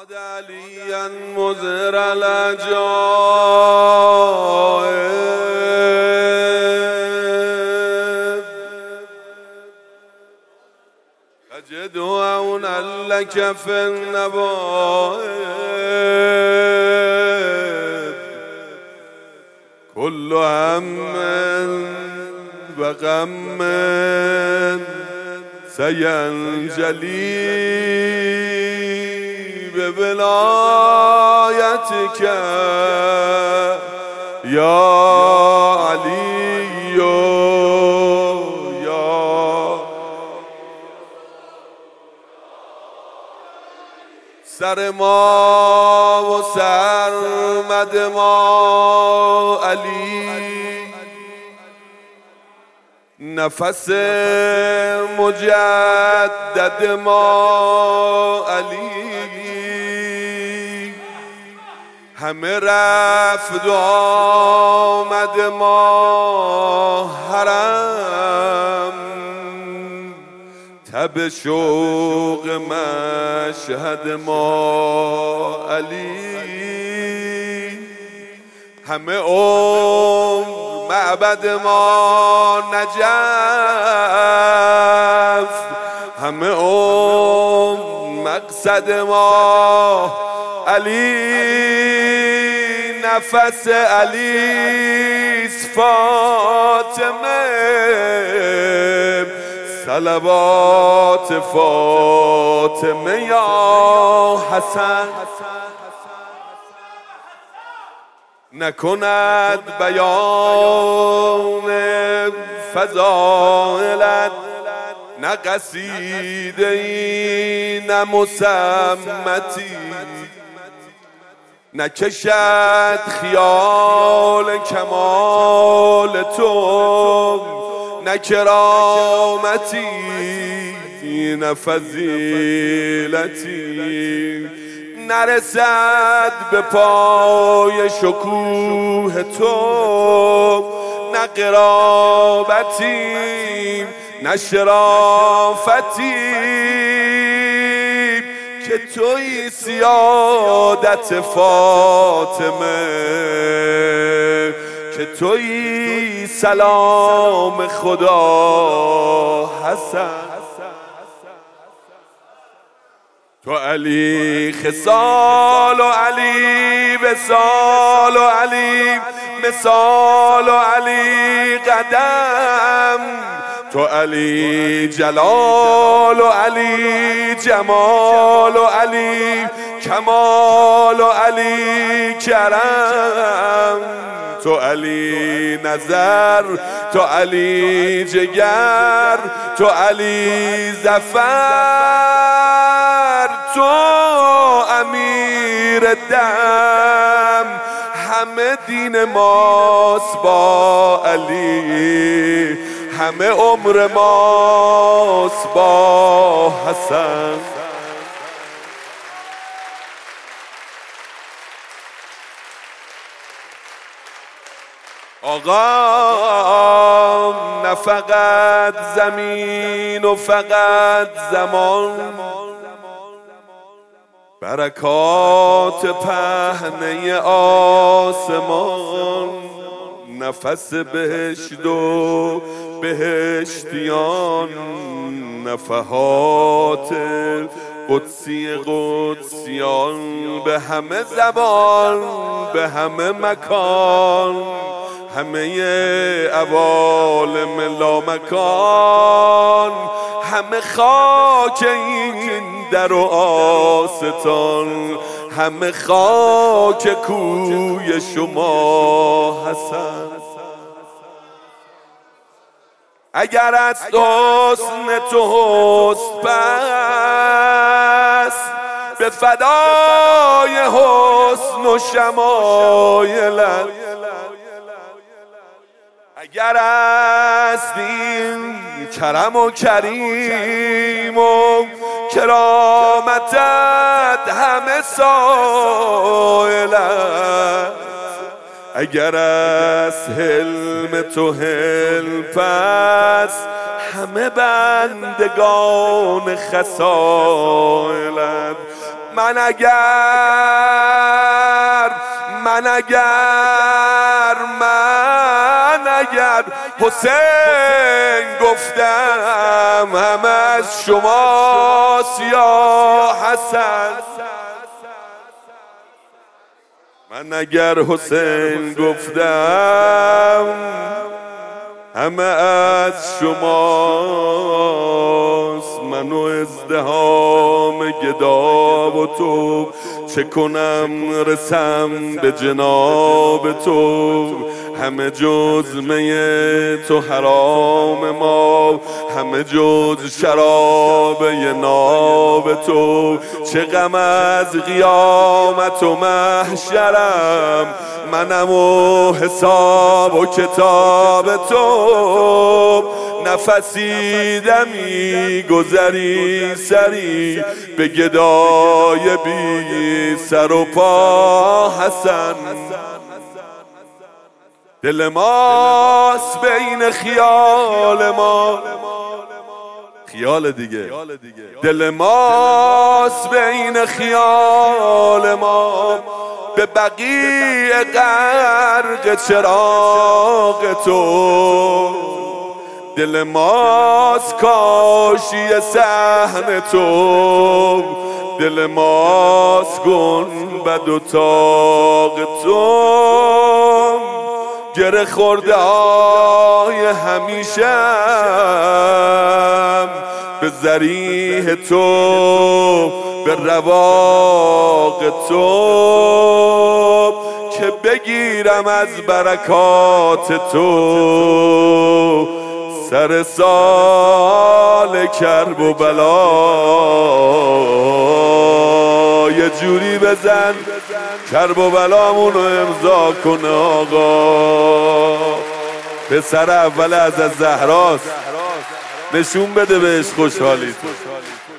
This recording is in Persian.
ناد عليا مزر العجائب أجد عونا لك في النوائب كل هم وغم سينجلي بولايتك يا علي يا سر ما و سرمد ما علی نفس مجدد ما علی همه رفت و آمد ما حرم تب شوق مشهد ما علی همه عمر معبد ما نجف همه عمر مقصد ما علی نفس علی فاطمه صلوات فاطمه یا حسن نکند بیان فضائلت نه قصیده ای نه مسمتی نکشد خیال کمال تو نه کرامتی نه فضیلتی نرسد به پای شکوه تو نه قرابتی نه شرافتی که توی سیادت فاطمه که توی سلام خدا حسن تو علی خصال و علی وصال و علی مثال و علی قدم تو علی جلال و علی جمال و علی کمال و علی کرم تو علی نظر تو علی جگر تو علی ظفر تو امیر دم همه دین ماست با علی همه عمر ماست با حسن آقا نه فقط زمین و فقط زمان برکات پهنه آسمان نفس بهشت و بهشتیان نفحات قدسی قدسیان به همه زبان به همه مکان همه عوالم لامکان همه خاک این در و آستان همه خاک کوی شما حسن اگر از حسن تو حسن پس به فدای حسن و شمایلت اگر هستیم کرم و کریم و کرامتت همه سائلت اگر از حلم تو حلم پس همه بندگان خصائلت من اگر حسین گفتم همه از شماست یا حسن. من اگر حسین گفتم همه از شماست. من و ازدحام گدا و تو چه کنم رسم به جناب تو. همه جز می تو حرام ما، همه جز شراب ناب تو. چه غم از قیامت و محشرم، منم و حساب و کتاب تو. نفسی دمی گذری سری به گدای بی سر و پا حسن. دل ماست بین خیال ما، خیال دیگه، دل ماست بین خیال ما. به بقیع غرق چراغ تو، دل ماست کاشی صحن تو. دل ماست گنبد و طاق تو. گره خورده های همیشم به ذریح تو، به رواق تو. که بگیرم از برکات تو سر سال کرب و بلا. یه جوری بزن کرب و بلامونو امضا کن آقا. پسر اول از زهراست، نشون بده بهش خوشحالی.